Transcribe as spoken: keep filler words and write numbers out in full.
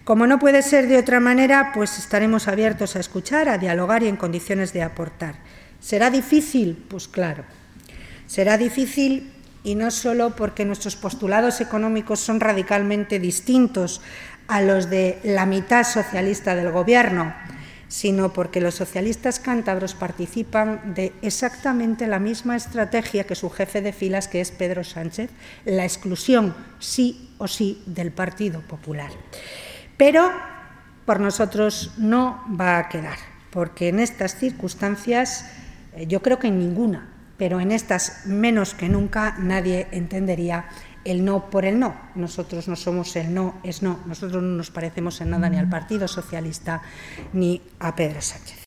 Como no puede ser de otra manera, pues estaremos abiertos a escuchar, a dialogar y en condiciones de aportar. ¿Será difícil? Pues claro. Será difícil, y no solo porque nuestros postulados económicos son radicalmente distintos a los de la mitad socialista del Gobierno, sino porque los socialistas cántabros participan de exactamente la misma estrategia que su jefe de filas, que es Pedro Sánchez, la exclusión sí o sí del Partido Popular. Pero por nosotros no va a quedar, porque en estas circunstancias, yo creo que en ninguna, pero en estas menos que nunca, nadie entendería el no por el no. Nosotros no somos el no es no. Nosotros no nos parecemos en nada ni al Partido Socialista ni a Pedro Sánchez.